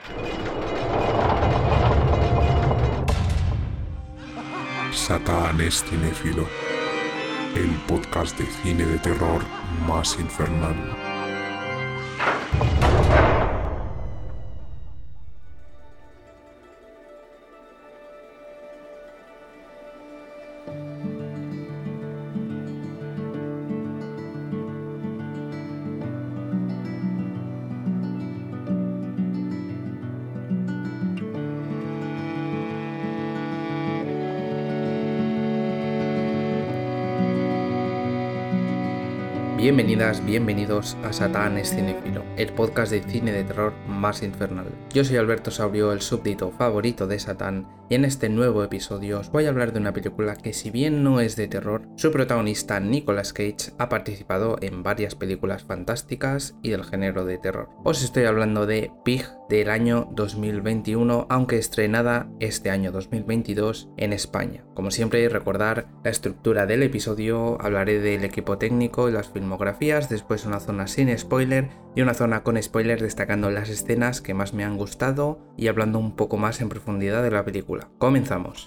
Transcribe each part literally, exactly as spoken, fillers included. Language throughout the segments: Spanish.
Satán es cinéfilo, el podcast de cine de terror más infernal. Bienvenidas, bienvenidos a Satán es cinéfilo, el podcast de cine de terror más infernal. Yo soy Alberto Saurio, el súbdito favorito de Satán, y en este nuevo episodio os voy a hablar de una película que, si bien no es de terror, su protagonista Nicolas Cage ha participado en varias películas fantásticas y del género de terror. Os estoy hablando de Pig, del año dos mil veintiuno, aunque estrenada este año dos mil veintidós en España. Como siempre, recordar la estructura del episodio: hablaré del equipo técnico y las filmografías, después una zona sin spoiler y una zona con spoiler destacando las escenas que más me han gustado y hablando un poco más en profundidad de la película. Comenzamos.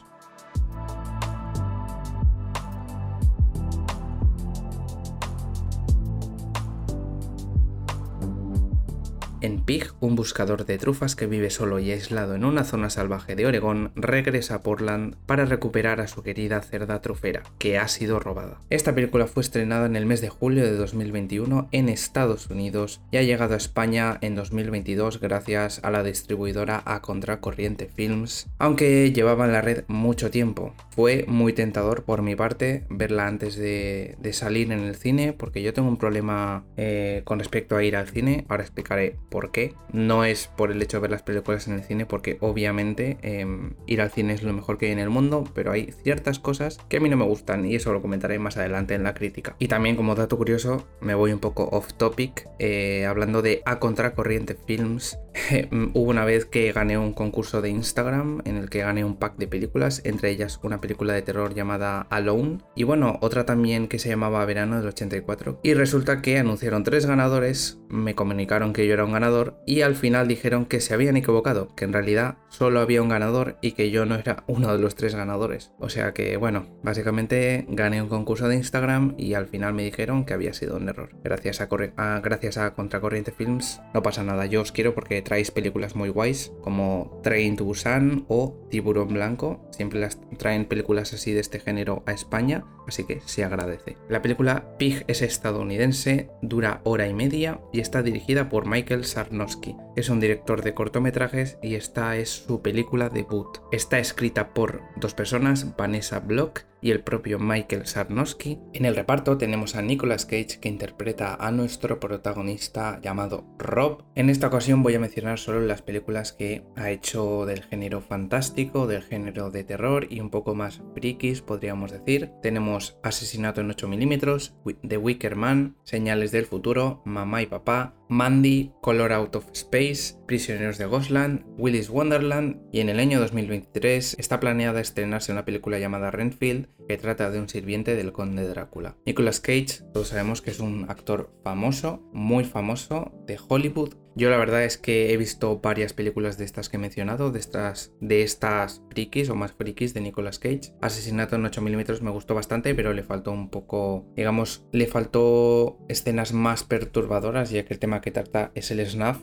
En Pig, un buscador de trufas que vive solo y aislado en una zona salvaje de Oregón regresa a Portland para recuperar a su querida cerda trufera, que ha sido robada. Esta película fue estrenada en el mes de julio de dos mil veintiuno en Estados Unidos y ha llegado a España en dos mil veintidós gracias a la distribuidora A Contracorriente Films, aunque llevaba en la red mucho tiempo. Fue muy tentador por mi parte verla antes de, de salir en el cine, porque yo tengo un problema eh, con respecto a ir al cine. Ahora explicaré por qué. No es por el hecho de ver las películas en el cine, porque obviamente eh, ir al cine es lo mejor que hay en el mundo, pero hay ciertas cosas que a mí no me gustan y eso lo comentaré más adelante en la crítica. Y también, como dato curioso, me voy un poco off topic, eh, hablando de A Contracorriente Films. Hubo una vez que gané un concurso de Instagram en el que gané un pack de películas, entre ellas una película de terror llamada Alone y bueno, otra también que se llamaba Verano del ochenta y cuatro, y resulta que anunciaron tres ganadores, me comunicaron que yo era un ganador y al final dijeron que se habían equivocado, que en realidad solo había un ganador y que yo no era uno de los tres ganadores. O sea que bueno, básicamente gané un concurso de Instagram y al final me dijeron que había sido un error. Gracias a, Corre- a, gracias a Contracorriente Films no pasa nada, yo os quiero porque traéis películas muy guays como Train to Busan o Tiburón Blanco. Siempre las traen películas así de este género a España, así que se agradece. La película Pig es estadounidense, dura hora y media y está dirigida por Michael Sarnowski. Es un director de cortometrajes y esta es su película debut. Está escrita por dos personas, Vanessa Block y el propio Michael Sarnowski. En el reparto tenemos a Nicolas Cage, que interpreta a nuestro protagonista llamado Rob. En esta ocasión voy a mencionar solo las películas que ha hecho del género fantástico, del género de terror y un poco más frikis, podríamos decir. Tenemos Asesinato en ocho milímetros, The Wicker Man, Señales del futuro, Mamá y papá, Mandy, Color Out of Space, Prisioneros de Ghostland, Willy's Wonderland, y en el año dos mil veintitrés está planeada estrenarse una película llamada Renfield, que trata de un sirviente del conde Drácula. Nicolas Cage, todos sabemos que es un actor famoso, muy famoso, de Hollywood. Yo la verdad es que he visto varias películas de estas que he mencionado, de estas, de estas frikis o más frikis de Nicolas Cage. Asesinato en ocho milímetros me gustó bastante, pero le faltó un poco, digamos, le faltó escenas más perturbadoras, ya que el tema que trata es el snuff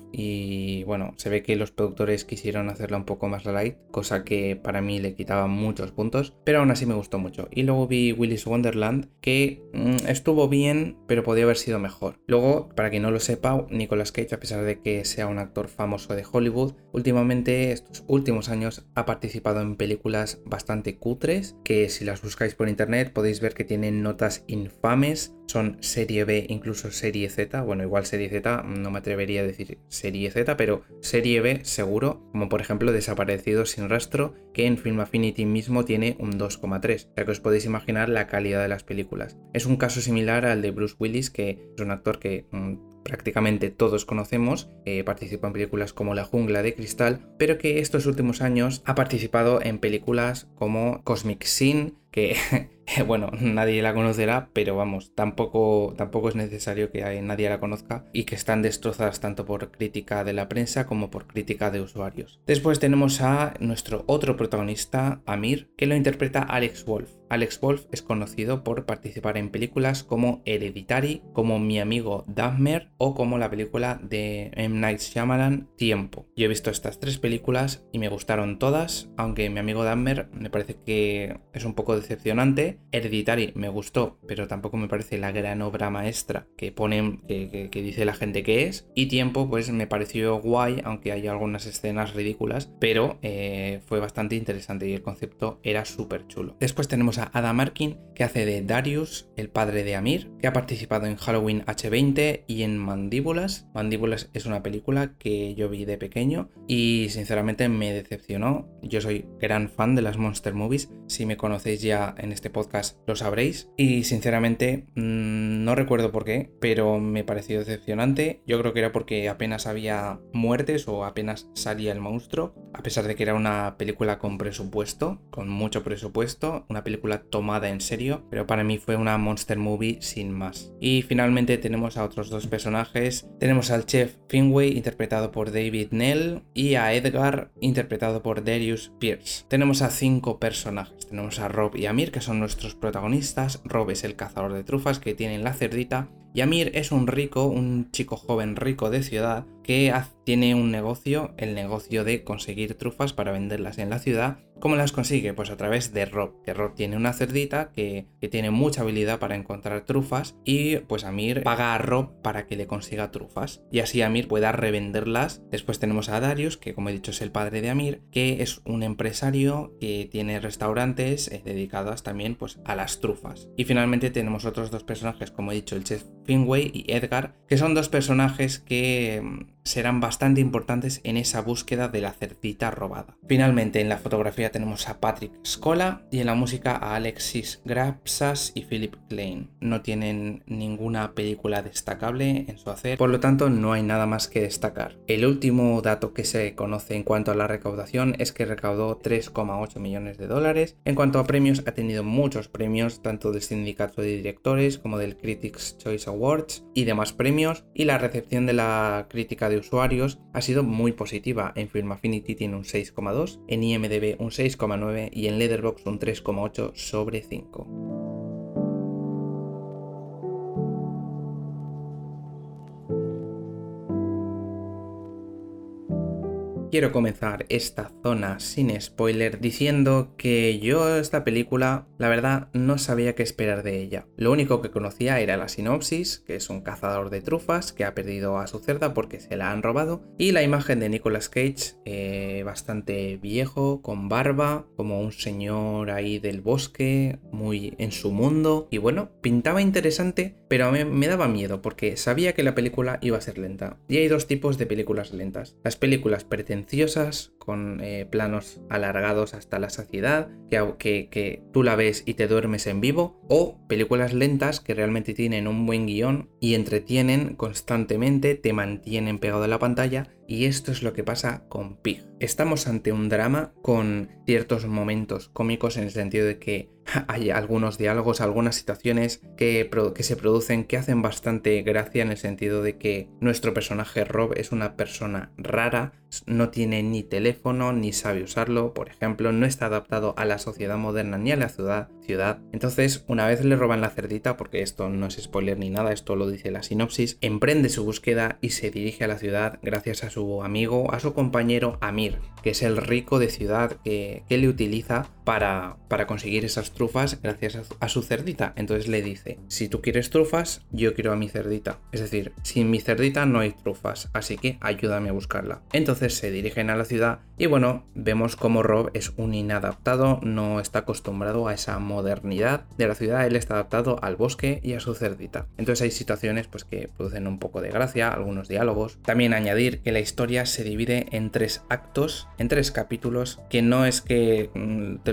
y bueno, se ve que los productores quisieron hacerla un poco más light, cosa que para mí le quitaba muchos puntos, pero aún así me gustó mucho. Y luego vi Willy's Wonderland, que mmm, estuvo bien, pero podía haber sido mejor. Luego, para quien no lo sepa, Nicolas Cage, a pesar de que sea un actor famoso de Hollywood, últimamente, estos últimos años, ha participado en películas bastante cutres, que si las buscáis por internet podéis ver que tienen notas infames, son serie B, incluso serie Z, bueno, igual serie Z, no me atrevería a decir serie Z, pero serie B seguro, como por ejemplo Desaparecidos sin rastro, que en Film Affinity mismo tiene un dos coma tres, ya que os podéis imaginar la calidad de las películas. Es un caso similar al de Bruce Willis, que es un actor que mmm, prácticamente todos conocemos, eh, participó en películas como La jungla de cristal, pero que estos últimos años ha participado en películas como Cosmic Sin, que bueno, nadie la conocerá, pero vamos, tampoco, tampoco es necesario que nadie la conozca y que están destrozadas tanto por crítica de la prensa como por crítica de usuarios. Después tenemos a nuestro otro protagonista, Amir, que lo interpreta Alex Wolff. Alex Wolff es conocido por participar en películas como Hereditary, como Mi amigo Dahmer o como la película de M. Night Shyamalan, Tiempo. Yo he visto estas tres películas y me gustaron todas, aunque Mi amigo Dahmer me parece que es un poco decepcionante. Hereditary me gustó, pero tampoco me parece la gran obra maestra que ponen, que, que, que dice la gente que es. Y Tiempo pues me pareció guay, aunque hay algunas escenas ridículas, pero eh, fue bastante interesante y el concepto era súper chulo. Después tenemos a Adam Arkin, que hace de Darius, el padre de Amir, que ha participado en Halloween H veinte y en Mandíbulas. Mandíbulas es una película que yo vi de pequeño y sinceramente me decepcionó. Yo soy gran fan de las Monster Movies, si me conocéis ya en este podcast lo sabréis, y sinceramente mmm, no recuerdo por qué, pero me pareció decepcionante. Yo creo que era porque apenas había muertes o apenas salía el monstruo, a pesar de que era una película con presupuesto, con mucho presupuesto, una película tomada en serio, pero para mí fue una Monster Movie sin más. Y finalmente tenemos a otros dos personajes. Tenemos al chef Finway, interpretado por David Nell, y a Edgar, interpretado por Darius Pierce. Tenemos a cinco personajes. Tenemos a Rob y Amir, que son nuestros protagonistas. Rob es el cazador de trufas que tiene la cerdita, y Amir es un rico, un chico joven rico de ciudad que tiene un negocio, el negocio de conseguir trufas para venderlas en la ciudad. ¿Cómo las consigue? Pues a través de Rob, que Rob tiene una cerdita que, que tiene mucha habilidad para encontrar trufas, y pues Amir paga a Rob para que le consiga trufas y así Amir pueda revenderlas. Después tenemos a Darius, que como he dicho es el padre de Amir, que es un empresario que tiene restaurantes eh, dedicados también pues a las trufas. Y finalmente tenemos otros dos personajes, como he dicho, el chef Finway y Edgar, que son dos personajes que serán bastante importantes en esa búsqueda de la cerdita robada. Finalmente en la fotografía tenemos a Patrick Scola y en la música a Alexis Grapsas y Philip Klein. No tienen ninguna película destacable en su hacer, por lo tanto no hay nada más que destacar. El último dato que se conoce en cuanto a la recaudación es que recaudó tres coma ocho millones de dólares. En cuanto a premios, ha tenido muchos premios, tanto del sindicato de directores como del Critics' Choice Awards y demás premios, y la recepción de la crítica de usuarios ha sido muy positiva. En Film Affinity tiene un seis coma dos, en I M D B un seis coma nueve y en Letterboxd un tres coma ocho sobre cinco. Quiero comenzar esta zona sin spoiler diciendo que yo esta película, la verdad, no sabía qué esperar de ella. Lo único que conocía era la sinopsis, que es un cazador de trufas que ha perdido a su cerda porque se la han robado, y la imagen de Nicolas Cage, eh, bastante viejo, con barba, como un señor ahí del bosque, muy en su mundo, y bueno, pintaba interesante, pero me, me daba miedo porque sabía que la película iba a ser lenta. Y hay dos tipos de películas lentas. Las películas pretenciosas, con eh, planos alargados hasta la saciedad, que, que, que tú la ves y te duermes en vivo, o películas lentas que realmente tienen un buen guión y entretienen constantemente, te mantienen pegado a la pantalla. Y esto es lo que pasa con Pig. Estamos ante un drama con ciertos momentos cómicos, en el sentido de que hay algunos diálogos, algunas situaciones que, que se producen que hacen bastante gracia, en el sentido de que nuestro personaje Rob es una persona rara, no tiene ni teléfono ni sabe usarlo, por ejemplo, no está adaptado a la sociedad moderna ni a la ciudad. ciudad. Entonces, una vez le roban la cerdita, porque esto no es spoiler ni nada, esto lo dice la sinopsis, emprende su búsqueda y se dirige a la ciudad gracias a su amigo, a su compañero Amir, que es el rico de ciudad que, que le utiliza para, para conseguir esas trufas gracias a, a su cerdita. Entonces le dice, si tú quieres trufas, yo quiero a mi cerdita. Es decir, sin mi cerdita no hay trufas, así que ayúdame a buscarla. Entonces se dirigen a la ciudad y bueno, vemos como Rob es un inadaptado, no está acostumbrado a esa modernidad de la ciudad, él está adaptado al bosque y a su cerdita. Entonces hay situaciones pues que producen un poco de gracia, algunos diálogos. También añadir que la historia se divide en tres actos, en tres capítulos, que no es que te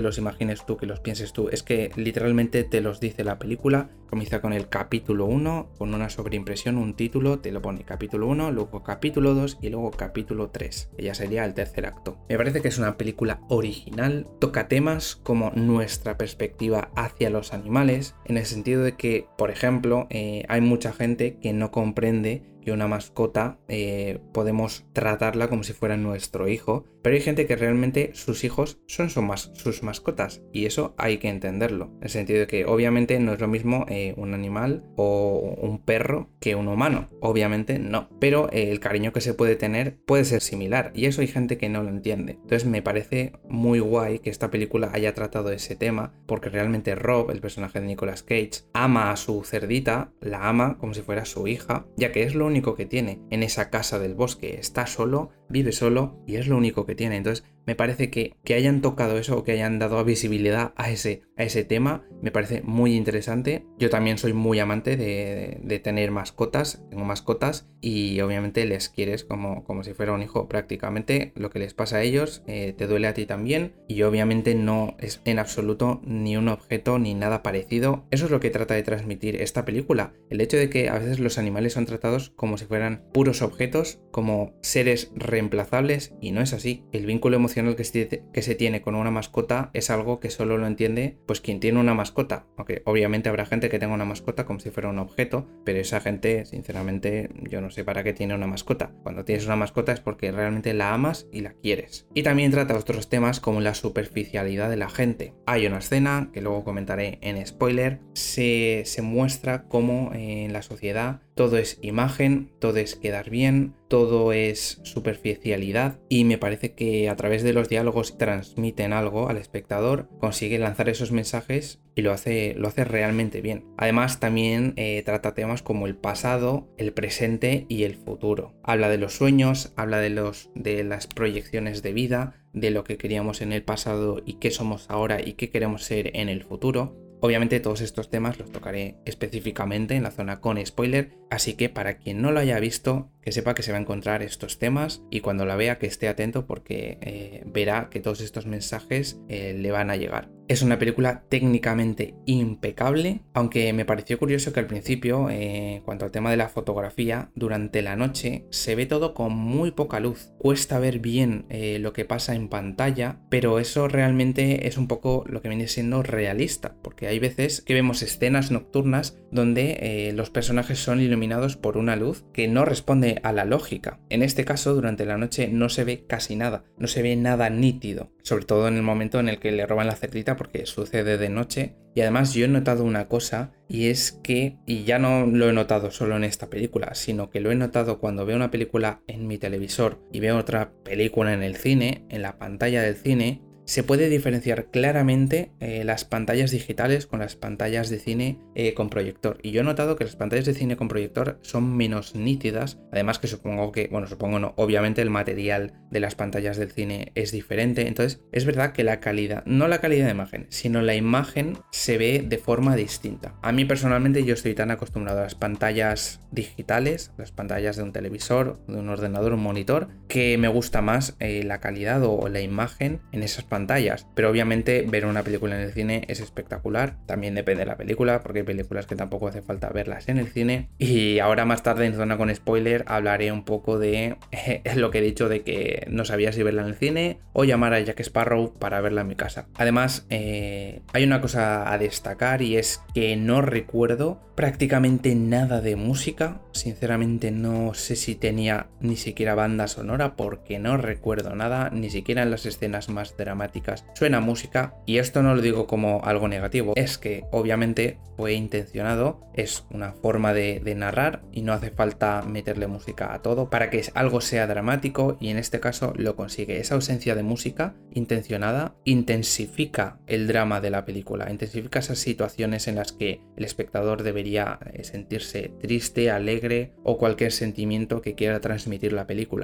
los imagines tú, que los pienses tú. Es que literalmente te los dice la película. Comienza con el capítulo uno, con una sobreimpresión, un título, te lo pone capítulo uno, luego capítulo dos y luego capítulo tres, que ya sería el tercer acto. Me parece que es una película original, toca temas como nuestra perspectiva hacia los animales, en el sentido de que, por ejemplo, eh, hay mucha gente que no comprende que una mascota eh, podemos tratarla como si fuera nuestro hijo, pero hay gente que realmente sus hijos son su mas- sus mascotas, y eso hay que entenderlo, en el sentido de que obviamente no es lo mismo eh, un animal o un perro que un humano, obviamente no, pero eh, el cariño que se puede tener puede ser similar, y eso hay gente que no lo entiende. Entonces me parece muy guay que esta película haya tratado ese tema, porque realmente Rob, el personaje de Nicolas Cage, ama a su cerdita, la ama como si fuera su hija, ya que es lo único que tiene en esa casa del bosque. Está solo, vive solo y es lo único que tiene. Entonces me parece que, que hayan tocado eso o que hayan dado visibilidad a ese, a ese tema me parece muy interesante. Yo también soy muy amante de, de, de tener mascotas, tengo mascotas y obviamente les quieres como, como si fuera un hijo. Prácticamente lo que les pasa a ellos eh, te duele a ti también, y obviamente no es en absoluto ni un objeto ni nada parecido. Eso es lo que trata de transmitir esta película, el hecho de que a veces los animales son tratados como si fueran puros objetos, como seres reemplazables, y no es así. El vínculo emocional que se, que se tiene con una mascota es algo que solo lo entiende pues quien tiene una mascota, aunque obviamente habrá gente que tenga una mascota como si fuera un objeto, pero esa gente sinceramente yo no sé para qué tiene una mascota. Cuando tienes una mascota es porque realmente la amas y la quieres. Y también trata otros temas como la superficialidad de la gente. Hay una escena que luego comentaré en spoiler, se, se muestra cómo eh, en la sociedad todo es imagen, todo es quedar bien, todo es superficialidad, y me parece que a través de los diálogos transmiten algo al espectador, consigue lanzar esos mensajes y lo hace, lo hace realmente bien. Además también eh, trata temas como el pasado, el presente y el futuro. Habla de los sueños, habla de, los, de las proyecciones de vida, de lo que queríamos en el pasado y qué somos ahora y qué queremos ser en el futuro. Obviamente todos estos temas los tocaré específicamente en la zona con spoiler, así que para quien no lo haya visto, que sepa que se va a encontrar estos temas, y cuando la vea que esté atento porque eh, verá que todos estos mensajes eh, le van a llegar. Es una película técnicamente impecable, aunque me pareció curioso que al principio, eh, en cuanto al tema de la fotografía, durante la noche se ve todo con muy poca luz. Cuesta ver bien eh, lo que pasa en pantalla, pero eso realmente es un poco lo que viene siendo realista, porque hay veces que vemos escenas nocturnas donde eh, los personajes son iluminados por una luz que no responde a la lógica. En este caso, durante la noche no se ve casi nada, no se ve nada nítido, sobre todo en el momento en el que le roban la cerdita, porque sucede de noche. Y además yo he notado una cosa, y es que, y ya no lo he notado solo en esta película, sino que lo he notado cuando veo una película en mi televisor y veo otra película en el cine, en la pantalla del cine, se puede diferenciar claramente eh, las pantallas digitales con las pantallas de cine eh, con proyector. Y yo he notado que las pantallas de cine con proyector son menos nítidas. Además que supongo que, bueno, supongo no, obviamente el material de las pantallas del cine es diferente. Entonces es verdad que la calidad, no la calidad de imagen, sino la imagen se ve de forma distinta. A mí personalmente yo estoy tan acostumbrado a las pantallas digitales, las pantallas de un televisor, de un ordenador, un monitor, que me gusta más eh, la calidad o, o la imagen en esas pantallas. Pero obviamente ver una película en el cine es espectacular, también depende de la película, porque hay películas que tampoco hace falta verlas en el cine. Y ahora más tarde en zona con spoiler hablaré un poco de eh, lo que he dicho, de que no sabía si verla en el cine o llamar a Jack Sparrow para verla en mi casa. Además eh, hay una cosa a destacar, y es que no recuerdo prácticamente nada de música. Sinceramente no sé si tenía ni siquiera banda sonora, porque no recuerdo nada, ni siquiera en las escenas más dramáticas suena música. Y esto no lo digo como algo negativo, es que obviamente fue intencionado, es una forma de, de narrar y no hace falta meterle música a todo para que algo sea dramático, y en este caso lo consigue. Esa ausencia de música intencionada intensifica el drama de la película, intensifica esas situaciones en las que el espectador debería sentirse triste, alegre o cualquier sentimiento que quiera transmitir la película. Entonces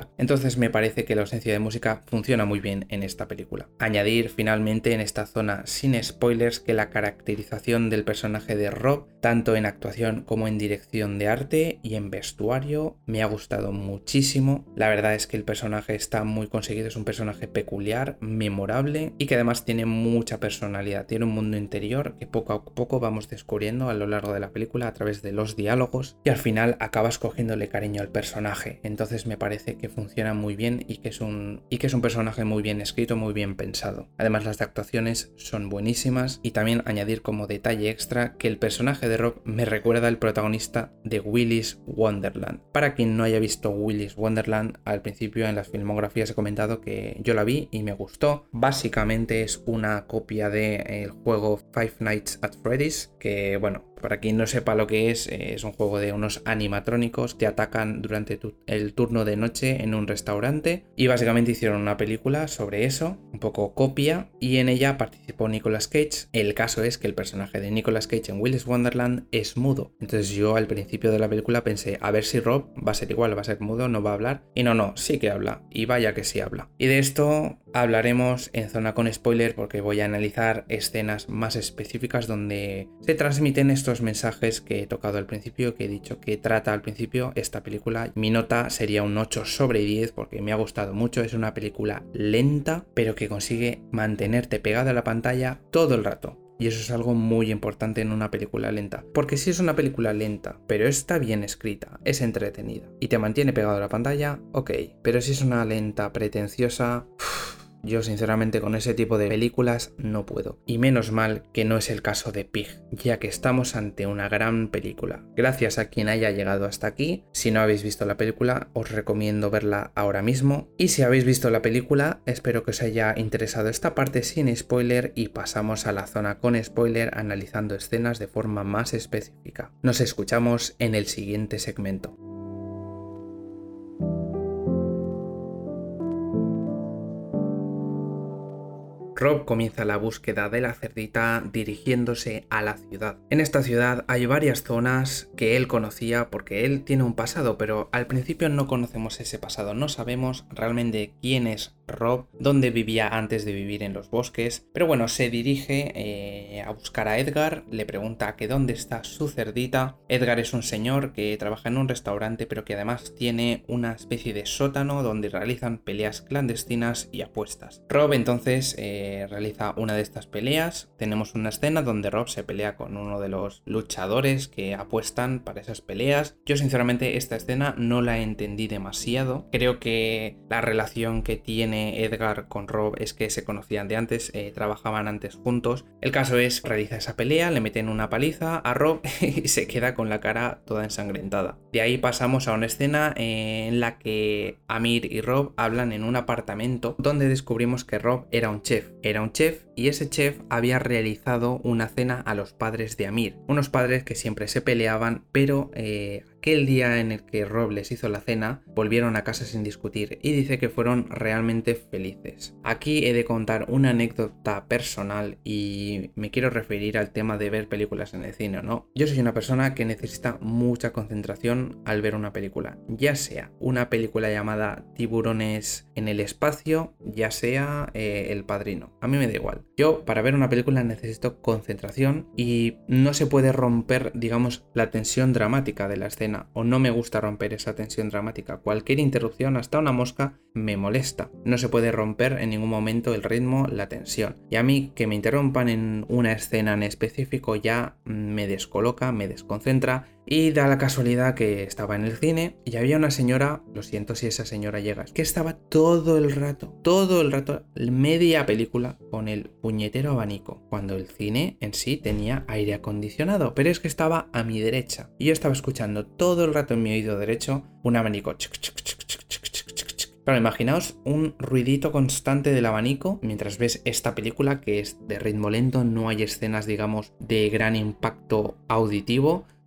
Entonces me parece que la ausencia de música funciona muy bien en esta película. Añadir finalmente en esta zona sin spoilers que la caracterización del personaje de Rob, tanto en actuación como en dirección de arte y en vestuario, me ha gustado muchísimo. La verdad es que el personaje está muy conseguido, es un personaje peculiar, memorable y que además tiene mucha personalidad. Tiene un mundo interior que poco a poco vamos descubriendo a lo largo de la película a través de los diálogos y al final acabas cogiéndole cariño al personaje. Entonces me parece que funciona muy bien y que es un, y que es un personaje muy bien escrito, muy bien pensado. Además las actuaciones son buenísimas y también añadir como detalle extra que el personaje de Rob me recuerda al protagonista de Willy's Wonderland. Para quien no haya visto Willy's Wonderland, al principio en las filmografías he comentado que yo la vi y me gustó. Básicamente es una copia del juego Five Nights at Freddy's, que bueno, para quien no sepa lo que es, es un juego de unos animatrónicos que atacan durante tu, el turno de noche en un restaurante y básicamente hicieron una película sobre eso, un poco copia, y en ella participó Nicolas Cage. El caso es que el personaje de Nicolas Cage en Willy's Wonderland es mudo. Entonces yo al principio de la película pensé, a ver si Rob va a ser igual, va a ser mudo, no va a hablar. Y no, no, sí que habla. Y vaya que sí habla. Y de esto hablaremos en zona con spoiler porque voy a analizar escenas más específicas donde se transmiten estos mensajes que he tocado al principio, que he dicho que trata al principio esta película. Mi nota sería un ocho sobre diez porque me ha gustado mucho. Es una película lenta pero que consigue mantenerte pegado a la pantalla todo el rato. Y eso es algo muy importante en una película lenta. Porque si es una película lenta, pero está bien escrita, es entretenida y te mantiene pegado a la pantalla, ok. Pero si es una lenta pretenciosa... Uff, yo sinceramente con ese tipo de películas no puedo. Y menos mal que no es el caso de Pig, ya que estamos ante una gran película. Gracias a quien haya llegado hasta aquí. Si no habéis visto la película, os recomiendo verla ahora mismo. Y si habéis visto la película, espero que os haya interesado esta parte sin spoiler y pasamos a la zona con spoiler analizando escenas de forma más específica. Nos escuchamos en el siguiente segmento. Rob comienza la búsqueda de la cerdita dirigiéndose a la ciudad. En esta ciudad hay varias zonas que él conocía porque él tiene un pasado, pero al principio no conocemos ese pasado, no sabemos realmente quién es Rob, dónde vivía antes de vivir en los bosques, pero bueno, se dirige eh, a buscar a Edgar, le pregunta que dónde está su cerdita. Edgar es un señor que trabaja en un restaurante pero que además tiene una especie de sótano donde realizan peleas clandestinas y apuestas. Rob entonces eh, realiza una de estas peleas. Tenemos una escena donde Rob se pelea con uno de los luchadores que apuestan para esas peleas. Yo sinceramente esta escena no la entendí demasiado. Creo que la relación que tiene Edgar con Rob es que se conocían de antes, eh, trabajaban antes juntos. El caso es, realiza esa pelea, le meten una paliza a Rob y se queda con la cara toda ensangrentada. De ahí pasamos a una escena eh, en la que Amir y Rob hablan en un apartamento donde descubrimos que Rob era un chef. Era un chef y ese chef había realizado una cena a los padres de Amir. Unos padres que siempre se peleaban, pero eh, aquel día en el que Rob les hizo la cena, volvieron a casa sin discutir y dice que fueron realmente felices. Aquí he de contar una anécdota personal y me quiero referir al tema de ver películas en el cine, ¿no? Yo soy una persona que necesita mucha concentración al ver una película, ya sea una película llamada Tiburones en el espacio, ya sea eh, El Padrino. A mí me da igual. Yo para ver una película necesito concentración y no se puede romper, digamos, la tensión dramática de la escena, o no me gusta romper esa tensión dramática. Cualquier interrupción, hasta una mosca, me molesta. No se puede romper en ningún momento el ritmo, la tensión. Y a mí que me interrumpan en una escena en específico ya me descoloca, me desconcentra. Y da la casualidad que estaba en el cine y había una señora, lo siento si esa señora llega, que estaba todo el rato, todo el rato, media película con el puñetero abanico, cuando el cine en sí tenía aire acondicionado, pero es que estaba a mi derecha y yo estaba escuchando todo el rato en mi oído derecho un abanico. Claro, imaginaos un ruidito constante del abanico mientras ves esta película que es de ritmo lento, no hay escenas, digamos, de gran impacto auditivo,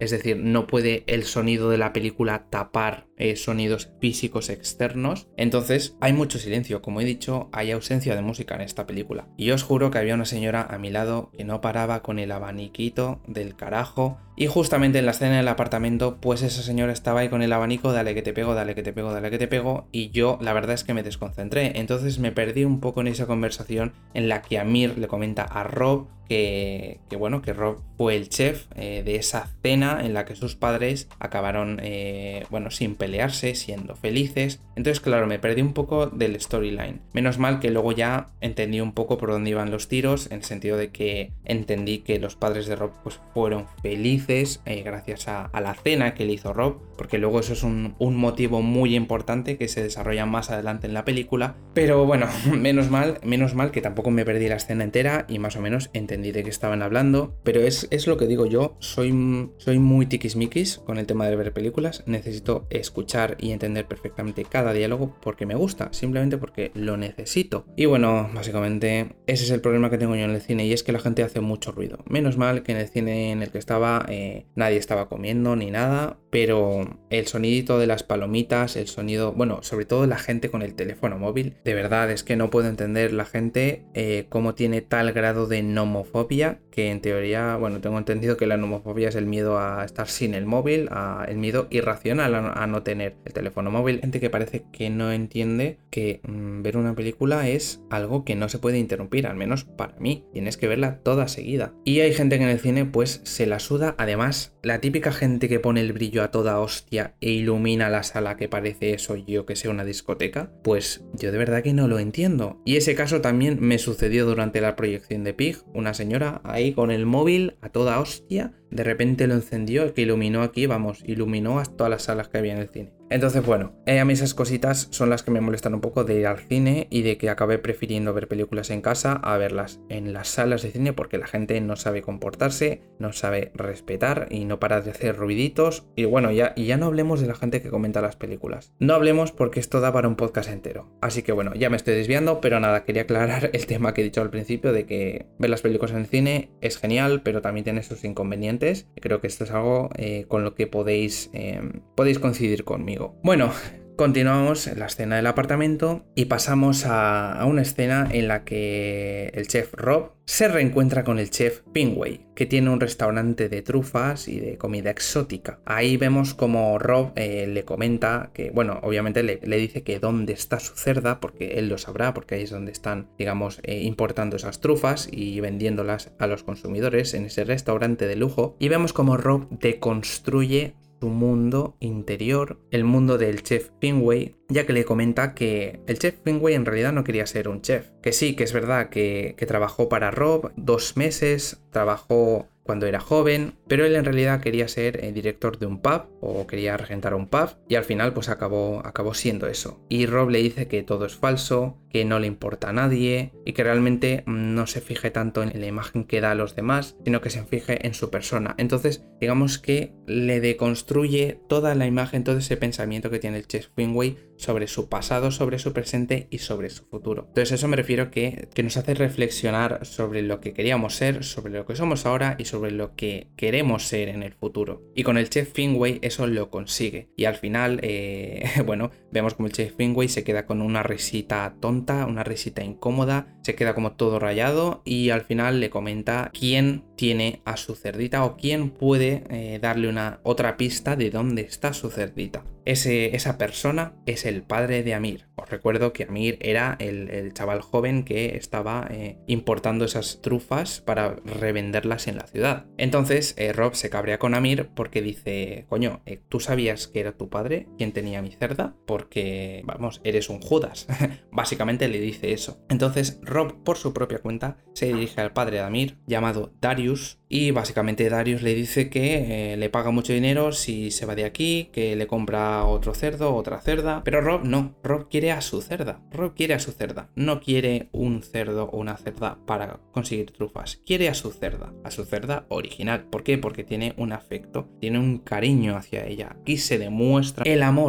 es decir, no puede el sonido de la película tapar eh, sonidos físicos externos. Entonces hay mucho silencio, como he dicho, hay ausencia de música en esta película. Y os juro que había una señora a mi lado que no paraba con el abaniquito del carajo. Y justamente en la escena del apartamento, pues esa señora estaba ahí con el abanico, dale que te pego, dale que te pego, dale que te pego, y yo la verdad es que me desconcentré. Entonces me perdí un poco en esa conversación en la que Amir le comenta a Rob que, que bueno, que Rob fue el chef eh, de esa cena en la que sus padres acabaron, eh, bueno, sin pelearse, siendo felices. Entonces, claro, me perdí un poco del storyline. Menos mal que luego ya entendí un poco por dónde iban los tiros, en el sentido de que entendí que los padres de Rob pues fueron felices eh, gracias a, a la cena que le hizo Rob, porque luego eso es un, un motivo muy importante que se desarrolla más adelante en la película. Pero bueno, menos mal, menos mal que tampoco me perdí la escena entera y más o menos entendí de qué estaban hablando. Pero es, es lo que digo yo, soy, soy muy tiquismiquis con el tema de ver películas, necesito escuchar y entender perfectamente cada diálogo porque me gusta, simplemente porque lo necesito. Y bueno, básicamente ese es el problema que tengo yo en el cine, y es que la gente hace mucho ruido. Menos mal que en el cine en el que estaba eh, nadie estaba comiendo ni nada, pero el sonidito de las palomitas, el sonido, bueno, sobre todo la gente con el teléfono móvil, de verdad es que no puedo entender la gente eh, cómo tiene tal grado de nomofobia, que en teoría, bueno, tengo entendido que la nomofobia es el miedo a estar sin el móvil, a el miedo irracional a, a no tener el teléfono móvil. Gente que parece que no entiende que mmm, ver una película es algo que no se puede interrumpir, al menos para mí, tienes que verla toda seguida. Y hay gente que en el cine pues se la suda, además la típica gente que pone el brillo a toda hostia e ilumina la sala que parece eso, yo que sé, una discoteca, pues yo de verdad que no lo entiendo. Y ese caso también me sucedió durante la proyección de Pig, una señora ahí con el móvil a toda hostia, de repente lo encendió, que iluminó aquí, vamos, iluminó a todas las salas que había en el cine. Entonces, bueno, eh, a mí esas cositas son las que me molestan un poco de ir al cine y de que acabé prefiriendo ver películas en casa a verlas en las salas de cine, porque la gente no sabe comportarse, no sabe respetar y no para de hacer ruiditos. Y bueno, ya, y ya no hablemos de la gente que comenta las películas. No hablemos porque esto da para un podcast entero. Así que bueno, ya me estoy desviando, pero nada, quería aclarar el tema que he dicho al principio de que ver las películas en el cine es genial, pero también tiene sus inconvenientes. Creo que esto es algo eh, con lo que podéis, eh, podéis coincidir conmigo. Bueno, continuamos en la escena del apartamento y pasamos a, a una escena en la que el chef Rob se reencuentra con el chef Finway, que tiene un restaurante de trufas y de comida exótica. Ahí vemos como Rob eh, le comenta que, bueno, obviamente le, le dice que dónde está su cerda, porque él lo sabrá, porque ahí es donde están, digamos, eh, importando esas trufas y vendiéndolas a los consumidores en ese restaurante de lujo. Y vemos como Rob deconstruye su mundo interior, el mundo del chef Finway, ya que le comenta que el chef Finway en realidad no quería ser un chef. Que sí, que es verdad que, que trabajó para Rob dos meses, trabajó cuando era joven, pero él en realidad quería ser eh, director de un pub o quería regentar un pub y al final pues acabó, acabó siendo eso. Y Rob le dice que todo es falso, que no le importa a nadie y que realmente no se fije tanto en la imagen que da a los demás, sino que se fije en su persona. Entonces, digamos que le deconstruye toda la imagen, todo ese pensamiento que tiene el chef Finway sobre su pasado, sobre su presente y sobre su futuro. Entonces, a eso me refiero que, que nos hace reflexionar sobre lo que queríamos ser, sobre lo que somos ahora y sobre lo que queremos ser en el futuro. Y con el chef Finway eso lo consigue. Y al final, eh, bueno, vemos como el chef Finway se queda con una risita tonta, una risita incómoda, se queda como todo rayado y al final le comenta quién tiene a su cerdita o quién puede eh, darle una otra pista de dónde está su cerdita. Ese, esa persona es el padre de Amir. Os recuerdo que Amir era el, el chaval joven que estaba eh, importando esas trufas para revenderlas en la ciudad. Entonces eh, Rob se cabrea con Amir porque dice, coño, eh, ¿tú sabías que era tu padre quien tenía mi cerda? Porque, vamos, eres un Judas. Básicamente le dice eso. Entonces Rob, por su propia cuenta, se dirige al padre de Amir, llamado Darius, y básicamente Darius le dice que eh, le paga mucho dinero si se va de aquí, que le compra otro cerdo, otra cerda, pero Rob no, Rob quiere a su cerda, Rob quiere a su cerda, no quiere un cerdo o una cerda para conseguir trufas, quiere a su cerda, a su cerda original. ¿Por qué? Porque tiene un afecto, tiene un cariño hacia ella. Aquí se demuestra el amor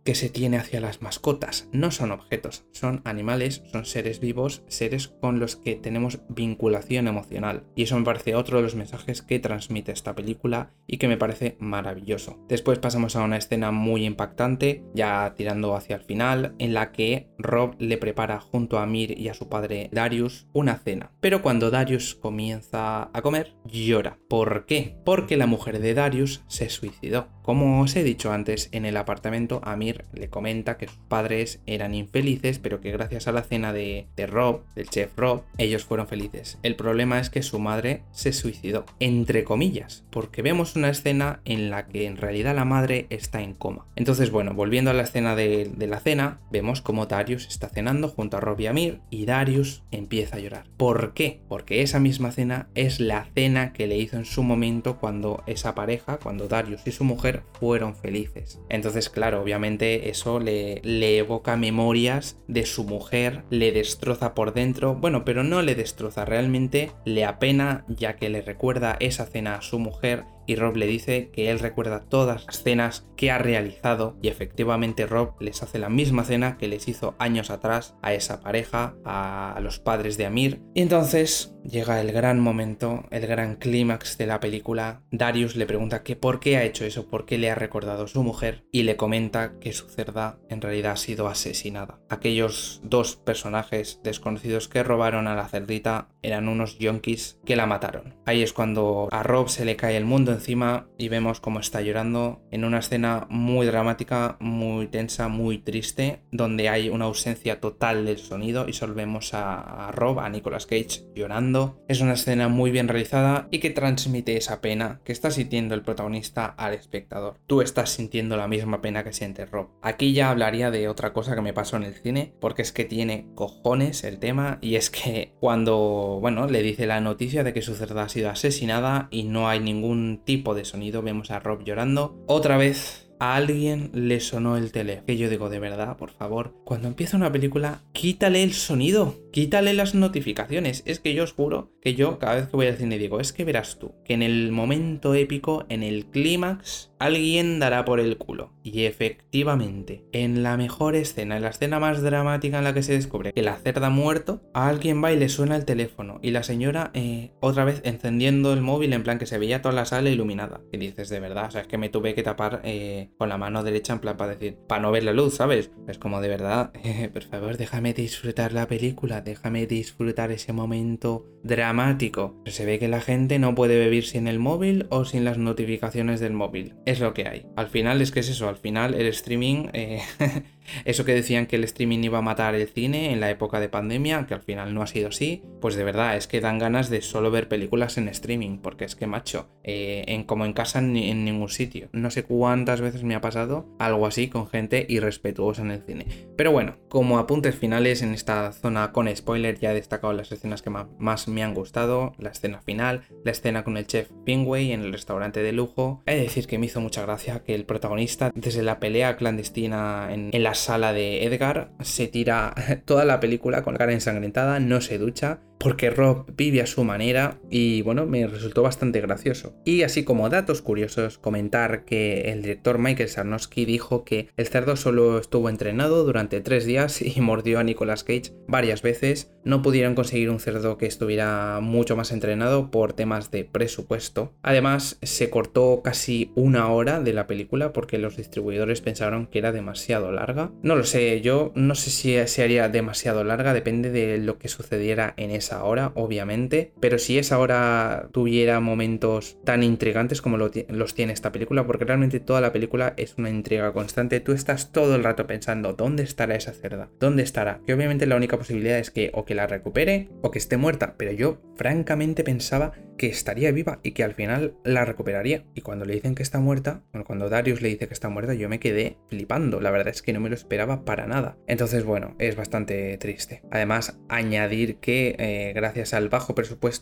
que se tiene hacia las mascotas. No son objetos, son animales, son seres vivos, seres con los que tenemos vinculación emocional. Y eso me parece otro de los mensajes que transmite esta película y que me parece maravilloso. Después pasamos a una escena muy impactante, ya tirando hacia el final, en la que Rob le prepara junto a Amir y a su padre Darius una cena. Pero cuando Darius comienza a comer, llora. ¿Por qué? Porque la mujer de Darius se suicidó. Como os he dicho antes, en el apartamento Amir le comenta que sus padres eran infelices, pero que gracias a la cena de, de Rob, del chef Rob, ellos fueron felices. El problema es que su madre se suicidó, entre comillas, porque vemos una escena en la que en realidad la madre está en coma. Entonces, bueno, volviendo a la escena de, de la cena, vemos como Darius está cenando junto a Rob y Amir y Darius empieza a llorar. ¿Por qué? Porque esa misma cena es la cena que le hizo en su momento cuando esa pareja, cuando Darius y su mujer fueron felices. Entonces, claro, obviamente eso le, le evoca memorias de su mujer, le destroza por dentro, bueno, pero no le destroza, realmente le apena, ya que le recuerda esa cena a su mujer. Y Rob le dice que él recuerda todas las cenas que ha realizado y efectivamente Rob les hace la misma cena que les hizo años atrás a esa pareja, a los padres de Amir. Y entonces llega el gran momento, el gran clímax de la película. Darius le pregunta que por qué ha hecho eso, por qué le ha recordado a su mujer y le comenta que su cerda en realidad ha sido asesinada. Aquellos dos personajes desconocidos que robaron a la cerdita eran unos yonkis que la mataron. Ahí es cuando a Rob se le cae el mundo encima y vemos cómo está llorando en una escena muy dramática, muy tensa, muy triste, donde hay una ausencia total del sonido y solo vemos a, a Rob, a Nicolas Cage llorando. Es una escena muy bien realizada y que transmite esa pena que está sintiendo el protagonista al espectador. Tú estás sintiendo la misma pena que siente Rob. Aquí ya hablaría de otra cosa que me pasó en el cine, porque es que tiene cojones el tema, y es que cuando, bueno, le dice la noticia de que su cerda ha sido asesinada y no hay ningún tipo de sonido, vemos a Rob llorando. Otra vez a alguien le sonó el teléfono. Que yo digo, de verdad, por favor, cuando empieza una película, quítale el sonido, quítale las notificaciones. Es que yo os juro que yo cada vez que voy al cine digo, es que verás tú, que en el momento épico, en el clímax, alguien dará por el culo. Y efectivamente, en la mejor escena, en la escena más dramática en la que se descubre que la cerda ha muerto, a alguien va y le suena el teléfono y la señora eh, otra vez encendiendo el móvil, en plan que se veía toda la sala iluminada. Y dices, de verdad, o sea, es que me tuve que tapar eh, con la mano derecha, en plan para decir, para no ver la luz, ¿sabes? Es como, de verdad, eh, por favor, déjame disfrutar la película, déjame disfrutar ese momento dramático. Pero se ve que la gente no puede vivir sin el móvil o sin las notificaciones del móvil. Es lo que hay. Al final es que es eso, al final el streaming, eh, eso que decían que el streaming iba a matar el cine en la época de pandemia, que al final no ha sido así, pues de verdad es que dan ganas de solo ver películas en streaming, porque es que, macho, eh, en, como en casa en, en ningún sitio. No sé cuántas veces me ha pasado algo así con gente irrespetuosa en el cine. Pero bueno, como apuntes finales en esta zona con spoiler, ya he destacado las escenas que más me han gustado, la escena final, la escena con el chef Pingway en el restaurante de lujo. He de decir que me hizo mucha gracia que el protagonista, desde la pelea clandestina en, en la sala de Edgar, se tira toda la película con la cara ensangrentada, no se ducha, porque Rob vive a su manera y bueno, me resultó bastante gracioso. Y así como datos curiosos, comentar que el director Michael Sarnowski dijo que el cerdo solo estuvo entrenado durante tres días y mordió a Nicolas Cage varias veces. No pudieron conseguir un cerdo que estuviera mucho más entrenado por temas de presupuesto. Además, se cortó casi una hora de la película porque los distribuidores pensaron que era demasiado larga. No lo sé, yo no sé si se haría demasiado larga, depende de lo que sucediera en esa hora, obviamente, pero si esa hora tuviera momentos tan intrigantes como lo los tiene esta película, porque realmente toda la película es una intriga constante. Tú estás todo el rato pensando, ¿dónde estará esa cerda? ¿Dónde estará? Que obviamente la única posibilidad es que o que la recupere o que esté muerta, pero yo francamente pensaba que estaría viva y que al final la recuperaría. Y cuando le dicen que está muerta, bueno, cuando Darius le dice que está muerta, yo me quedé flipando. La verdad es que no me lo esperaba para nada. Entonces, bueno, es bastante triste. Además, añadir que eh, gracias al bajo presupuesto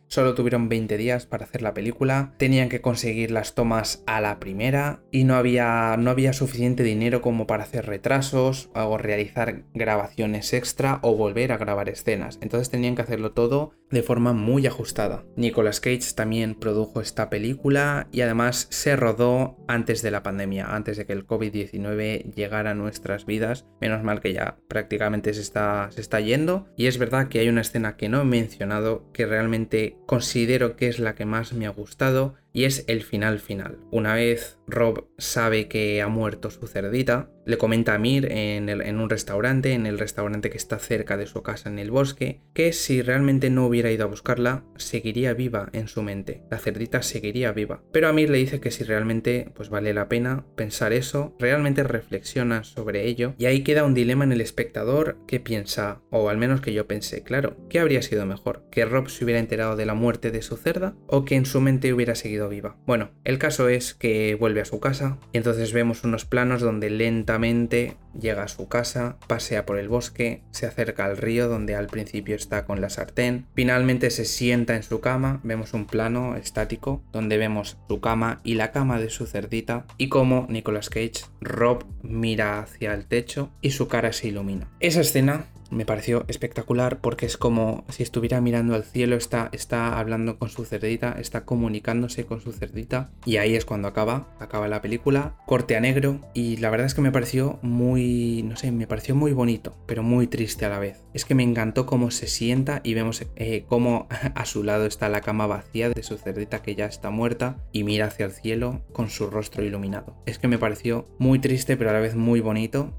Solo tuvieron veinte días para hacer la película, tenían que conseguir las tomas a la primera y no había, no había suficiente dinero como para hacer retrasos o realizar grabaciones extra o volver a grabar escenas. Entonces tenían que hacerlo todo de forma muy ajustada. Nicolas Cage también produjo esta película y además se rodó antes de la pandemia, antes de que el covid diecinueve llegara a nuestras vidas. Menos mal que ya prácticamente se está, se está yendo. Y es verdad que hay una escena que no he mencionado que realmente considero que es la que más me ha gustado, y es el final final. Una vez Rob sabe que ha muerto su cerdita, le comenta a Mir en, el, en un restaurante, en el restaurante que está cerca de su casa en el bosque, que si realmente no hubiera ido a buscarla, seguiría viva en su mente. La cerdita seguiría viva. Pero a Mir le dice que si realmente pues vale la pena pensar eso, realmente reflexiona sobre ello, y ahí queda un dilema en el espectador que piensa, o al menos que yo pensé, claro, ¿qué habría sido mejor? ¿Que Rob se hubiera enterado de la muerte de su cerda o que en su mente hubiera seguido viva? Bueno, el caso es que vuelve a su casa y entonces vemos unos planos donde lentamente llega a su casa, pasea por el bosque, se acerca al río donde al principio está con la sartén, finalmente se sienta en su cama, vemos un plano estático donde vemos su cama y la cama de su cerdita y cómo Nicolas Cage, Rob, mira hacia el techo y su cara se ilumina. Esa escena me pareció espectacular porque es como si estuviera mirando al cielo, está, está hablando con su cerdita, está comunicándose con su cerdita, y ahí es cuando acaba, acaba la película, corte a negro, y la verdad es que me pareció muy, no sé, me pareció muy bonito, pero muy triste a la vez. Es que me encantó cómo se sienta y vemos eh, cómo a su lado está la cama vacía de su cerdita que ya está muerta y mira hacia el cielo con su rostro iluminado. Es que me pareció muy triste pero a la vez muy bonito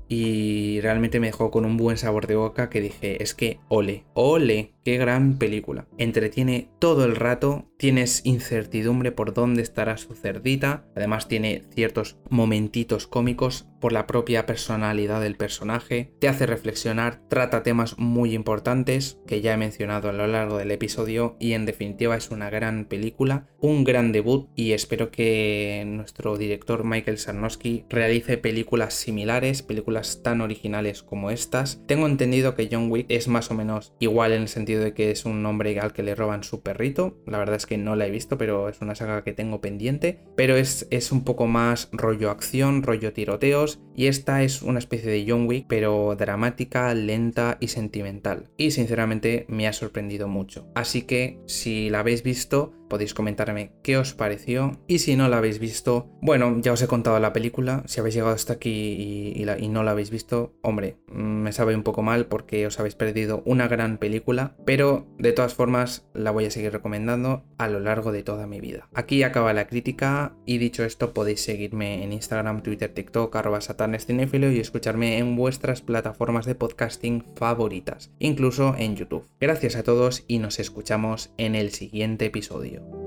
y realmente me dejó con un buen sabor de boca que dije, es que ole, ole, qué gran película. Entretiene todo el rato, tienes incertidumbre por dónde estará su cerdita, además tiene ciertos momentitos cómicos por la propia personalidad del personaje, te hace reflexionar, trata temas muy importantes que ya he mencionado a lo largo del episodio y en definitiva es una gran película, un gran debut y espero que nuestro director Michael Sarnowski realice películas similares, películas tan originales como estas. Tengo entendido que John Wick es más o menos igual en el sentido de que es un hombre al que le roban su perrito, la verdad es que no la he visto pero es una saga que tengo pendiente, pero es, es un poco más rollo acción, rollo tiroteos, y esta es una especie de John Wick pero dramática, lenta y sentimental y sinceramente me ha sorprendido mucho, así que si la habéis visto podéis comentarme qué os pareció y si no la habéis visto, bueno, ya os he contado la película, si habéis llegado hasta aquí y, y, la, y no la habéis visto, hombre, me sabe un poco mal porque os habéis perdido una gran película, pero de todas formas la voy a seguir recomendando a lo largo de toda mi vida. Aquí acaba la crítica y dicho esto podéis seguirme en Instagram, Twitter, TikTok, arroba satanescinéfilo y escucharme en vuestras plataformas de podcasting favoritas, incluso en YouTube. Gracias a todos y nos escuchamos en el siguiente episodio.